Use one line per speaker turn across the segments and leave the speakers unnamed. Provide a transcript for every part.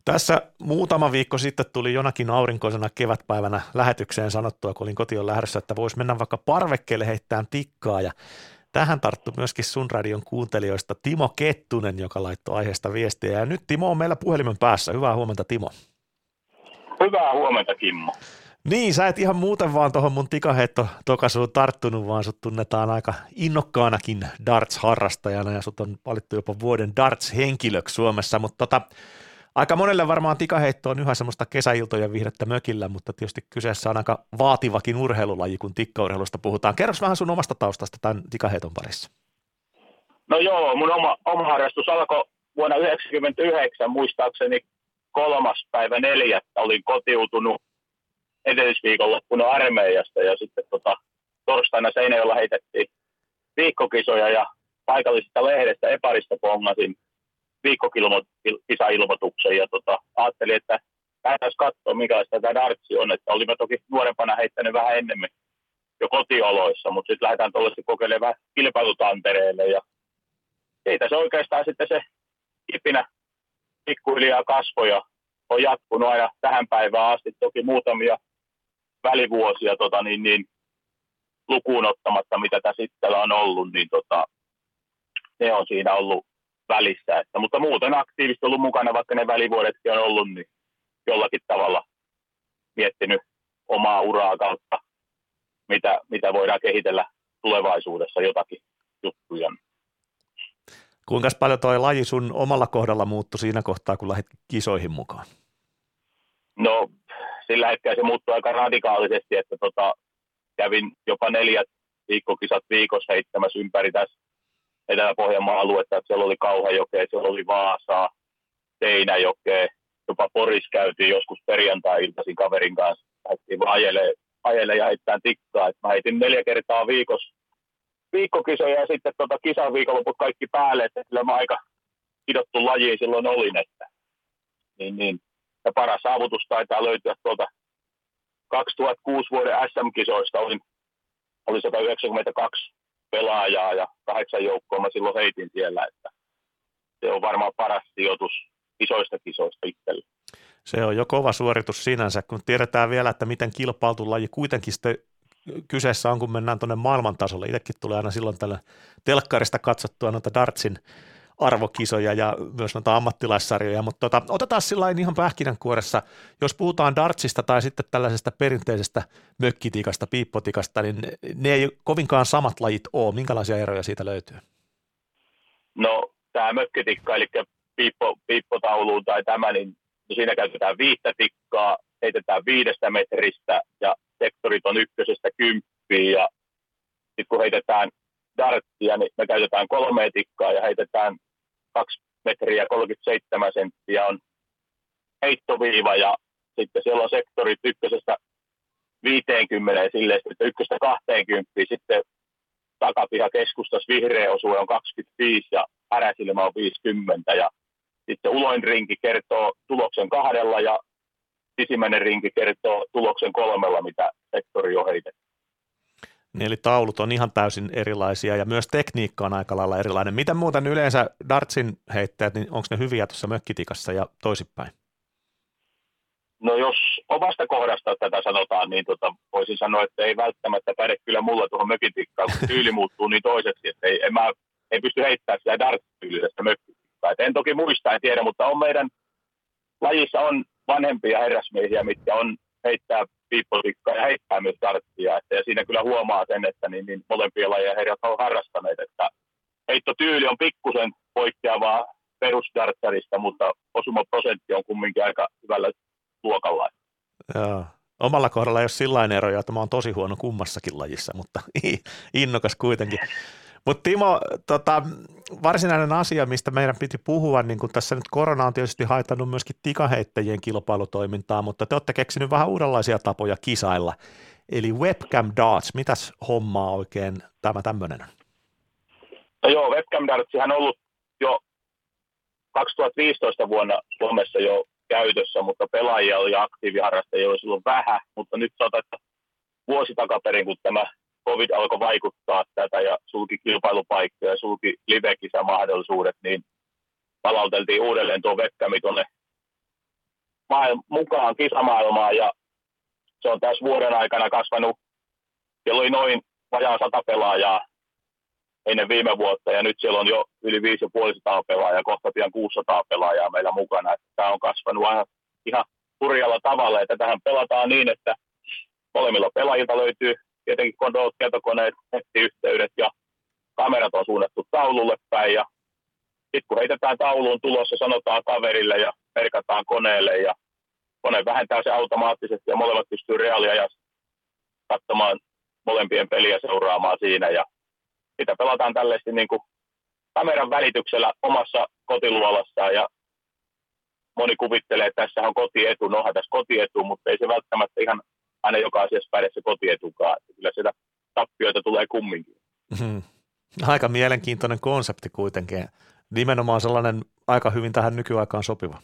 Tässä muutama viikko sitten tuli jonakin aurinkoisena kevätpäivänä lähetykseen sanottua, kun olin kotiin lähdössä, että voisi mennä vaikka parvekkeelle heittämään tikkaa. Ja tähän tarttui myöskin sun radion kuuntelijoista Timo Kettunen, joka laittoi aiheesta viestiä. Ja nyt Timo on meillä puhelimen päässä. Hyvää huomenta, Timo.
Hyvää huomenta, Kimmo.
Niin, sä et ihan muuten vaan tuohon mun tikaheitto-tokasuun tarttunut, vaan sut tunnetaan aika innokkaanakin darts-harrastajana ja sut on valittu jopa vuoden darts-henkilöksi Suomessa, mutta aika monelle varmaan tikaheitto on yhä semmoista kesäiltojen viihdettä mökillä, mutta tietysti kyseessä on aika vaativakin urheilulaji, kun tikkaurheilusta puhutaan. Kerros vähän sun omasta taustasta tämän tikaheiton parissa.
No joo, mun oma harrastus alkoi vuonna 1999, muistaakseni 3.4. olin kotiutunut edellisviikonloppuna armeijasta ja sitten torstaina Seinäjoella heitettiin viikkokisoja ja paikallisesta lehdestä Eparista pongasin viikkokisailmoituksen ja ajattelin, että päätäisiin katsoa, minkälaista tämä dartsi on, että olimme toki nuorempana heittänyt vähän enemmän jo kotioloissa, mutta sitten lähdetään tuollaisesti kokeilemaan vähän kilpailutantereelle ja siitä se oikeastaan sitten se kipinä pikkuhiljaa kasvoja on jatkunut aina tähän päivään asti, toki muutamia välivuosia lukuun ottamatta, mitä tässä itsellä on ollut, niin ne on siinä ollut välissä. Mutta muuten aktiivisesti ollut mukana, vaikka ne välivuodetkin on ollut, niin jollakin tavalla miettinyt omaa uraa kautta, mitä voidaan kehitellä tulevaisuudessa jotakin juttuja.
Kuinka paljon toi laji sun omalla kohdalla muuttui siinä kohtaa, kun lähdit kisoihin mukaan?
No sillä hetkellä se muuttui aika radikaalisesti, että kävin jopa 4 viikkokisat viikossa heittämässä ympäri tässä Etelä-Pohjanmaan aluetta, että siellä oli Kauhajokea, siellä oli Vaasaa, Seinäjokea, jopa Porissa käytiin joskus perjantai-iltaisin kaverin kanssa, lähdettiin vaan ajelemaan ja heittämään tikkaa, että mä heitin 4 kertaa viikossa viikkokisoja ja sitten kisan viikonloput kaikki päälle, että kyllä mä aika sidottu lajiin silloin olin, että niin. Ja paras saavutus taitaa löytyä 2006 vuoden SM-kisoista, oli 192 pelaajaa ja 8 joukkoa mä silloin heitin siellä, että se on varmaan paras sijoitus isoista kisoista itselle.
Se on jo kova suoritus sinänsä, kun tiedetään vielä, että miten kilpailtu laji kuitenkin sitten kyseessä on, kun mennään tuonne maailmantasolle. Itsekin tulee aina silloin tällä telkkarista katsottua noita dartsin arvokisoja ja myös noita ammattilaissarjoja, mutta otetaan sillain ihan pähkinänkuoressa, jos puhutaan dartsista tai sitten tällaisesta perinteisestä mökkitikasta, piippotikasta, niin ne ei kovinkaan samat lajit ole. Minkälaisia eroja siitä löytyy?
No tämä mökkitikka, eli piippotauluun tai tämä, niin siinä käytetään 5 tikkaa, heitetään 5 metristä ja sektorit on 1–10 ja sitten kun heitetään dartsia, niin me käytetään 3 tikkaa ja heitetään 2 metriä 37 senttiä on heittoviiva ja sitten siellä on sektorit 1–50 silleen, että 1–20, sitten takapiha keskustassa vihreä osuus on 25 ja äräsilmä on 50 ja sitten uloin rinki kertoo tuloksen 2 ja sisimmäinen rinki kertoo tuloksen 3, mitä sektori on heitetty.
Eli taulut on ihan täysin erilaisia ja myös tekniikka on aika lailla erilainen. Miten muuten yleensä dartsin heittäjät, niin onko ne hyviä tuossa mökkitikassa ja toisinpäin?
No jos omasta kohdasta tätä sanotaan, niin voisin sanoa, että ei välttämättä päde kyllä mulla tuohon mökkitikkaan, kun tyyli muuttuu niin toiseksi, että ei pysty heittämään sitä darts-tyylisestä mökkitikkaa. En toki muista, en tiedä, mutta meidän lajissa on vanhempia herrasmiehiä, mitkä on heittää piippotikkaa ja heittää myös dartsia. Ja siinä kyllä huomaa sen, että niin molempia lajeja herrat on harrastaneet. Että heittotyyli on pikkusen poikkeavaa perusdartsarista, mutta osumaprosentti on kumminkin aika hyvällä luokalla.
Joo. Omalla kohdalla ei ole sillain eroja, että mä oon tosi huono kummassakin lajissa, mutta innokas kuitenkin. Mutta Timo, varsinainen asia, mistä meidän piti puhua, niin kun tässä nyt korona on tietysti haitannut myöskin tikaheittäjien kilpailutoimintaa, mutta te olette keksinyt vähän uudenlaisia tapoja kisailla. Eli webcam darts, mitäs hommaa oikein tämä tämmöinen on?
No joo, webcam dartsihan on ollut jo 2015 vuonna Suomessa jo käytössä, mutta pelaajia ja aktiiviharrastajia oli silloin vähän, mutta nyt sanotaan, että vuosi takaperin, kun tämä COVID alkoi vaikuttaa tätä ja sulki kilpailupaikkoja ja sulki live-kisamahdollisuudet, niin palauteltiin uudelleen tuo webcami tuonne mukaan kisamaailmaan ja se on tässä vuoden aikana kasvanut. Siellä oli noin vajaa 100 pelaajaa ennen viime vuotta ja nyt siellä on jo yli 550 pelaajaa, kohta pian 600 pelaajaa meillä mukana. Tämä on kasvanut ihan hurjalla tavalla ja tätähän pelataan niin, että molemmilla pelaajilta löytyy tietenkin tietokoneet, nettiyhteydet ja kamerat on suunnattu taululle päin ja sitten kun heitetään tauluun tulossa, sanotaan kaverille ja merkataan koneelle ja kone vähentää se automaattisesti ja molemmat pystyy reaaliajassa katsomaan molempien peliä seuraamaan siinä ja sitä pelataan tällaisesti niin kuin kameran välityksellä omassa kotiluolassaan ja moni kuvittelee, että tässä on kotietu, no onhan tässä kotietu, mutta ei se välttämättä ihan aina joka asiassa päde se kotietukaan, että kyllä sitä tappioita tulee kumminkin.
Mm-hmm. Aika mielenkiintoinen konsepti kuitenkin, nimenomaan sellainen aika hyvin tähän nykyaikaan sopiva.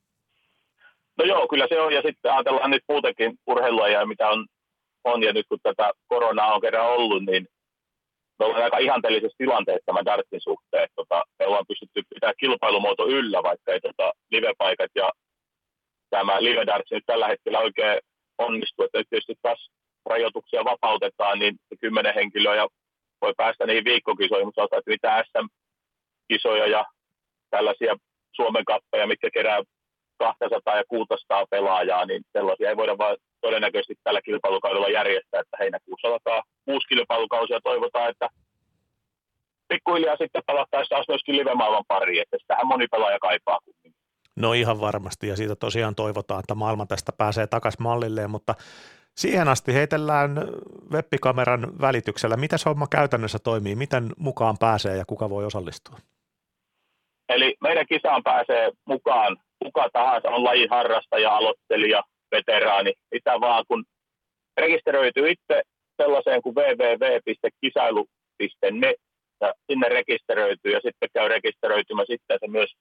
No joo, kyllä se on ja sitten ajatellaan nyt muutenkin urheilua ja mitä on ja nyt kun tätä koronaa on kerran ollut, niin me ollaan aika ihanteellisessa tilanteessa tämän dartsin suhteen. Me ollaan pystytty pitämään kilpailumuoto yllä, vaikka ei livepaikat ja tämä live-dartsi nyt tällä hetkellä oikein onnistuu. Että tietysti taas rajoituksia vapautetaan, niin 10 henkilöä ja voi päästä niihin viikkokisoihin, mutta sanotaan, että mitä SM-kisoja ja tällaisia Suomen kappeja, mitkä kerää 200 ja 600 pelaajaa, niin sellaisia ei voida vaan todennäköisesti tällä kilpailukaudella järjestää, että heinäkuussa alkaa uusi kilpailukausi ja toivotaan, että pikkuhiljaa sitten palattaisiin taas myöskin live-maailman pariin, että sitähän moni pelaaja kaipaa kumminkin.
No ihan varmasti ja siitä tosiaan toivotaan, että maailma tästä pääsee takaisin mallilleen, mutta siihen asti heitellään web-kameran välityksellä. Miten se homma käytännössä toimii? Miten mukaan pääsee ja kuka voi osallistua?
Eli meidän kisaan pääsee mukaan kuka tahansa, on lajin harrastaja, aloittelija, veteraani, mitä vaan, kun rekisteröityy itse sellaiseen kuin www.kisailu.net ja sinne rekisteröityy ja sitten käy rekisteröitymään sitten se myös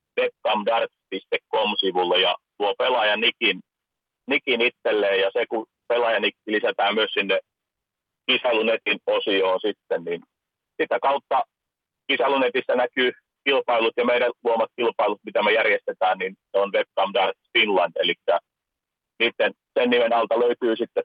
webcamdarts.com-sivulle ja tuo pelaajan nikin itselleen ja se kun pelaajan nikki lisätään myös sinne Kisailunetin osioon sitten, niin sitä kautta Kisailunetissä näkyy kilpailut ja meidän luomat kilpailut, mitä me järjestetään, niin se on Webcam Darts Finland, eli sen nimen alta löytyy sitten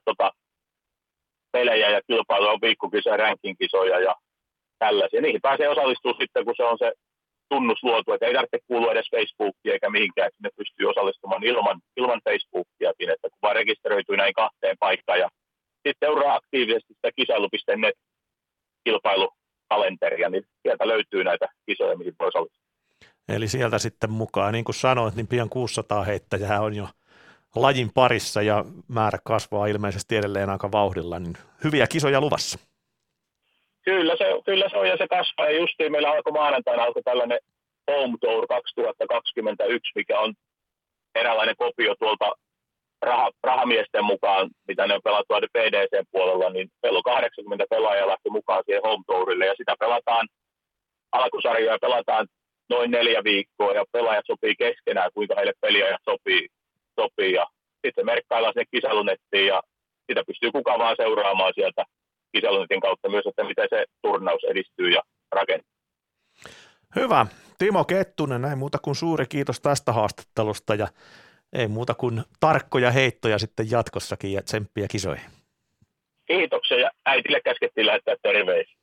pelejä ja kilpailuja, on viikkokisoja, ranking-kisoja ja tällaisia. Niihin pääsee osallistumaan sitten, kun se on se tunnus luotu, että ei tarvitse kuulua edes Facebookia eikä mihinkään, sinne pystyy osallistumaan ilman Facebookiakin, että kun vaan rekisteröityy näin 2 paikkaan ja sitten seuraa aktiivisesti sitä kisailu.net kilpailukalenteria, niin sieltä löytyy näitä kisoja, mihin voi osallistua.
Eli sieltä sitten mukaan, niin kuin sanoit, niin pian 600 heittäjää on jo lajin parissa ja määrä kasvaa ilmeisesti edelleen aika vauhdilla, niin hyviä kisoja luvassa.
Kyllä se on ja se kasvaa ja justiin meillä maanantaina alkoi tällainen Home Tour 2021, mikä on eräänlainen kopio tuolta rahamiesten mukaan, mitä ne on pelattu PDC-puolella, niin meillä on 80 pelaajaa lähti mukaan siihen Home Tourille ja sitä pelataan, alkusarjoja pelataan noin 4 viikkoa ja pelaajat sopii keskenään, kuinka heille peliajat sopii ja sitten merkkaillaan sinne Kisailunettiin ja sitä pystyy kuka vaan seuraamaan sieltä Kisailunetin kautta myös, että miten se turnaus edistyy ja rakentuu.
Hyvä. Timo Kettunen, näin muuta kuin suuri kiitos tästä haastattelusta ja ei muuta kuin tarkkoja heittoja sitten jatkossakin ja tsemppiä kisoihin.
Kiitoksia ja äitille käskettiin lähettää terveisiä.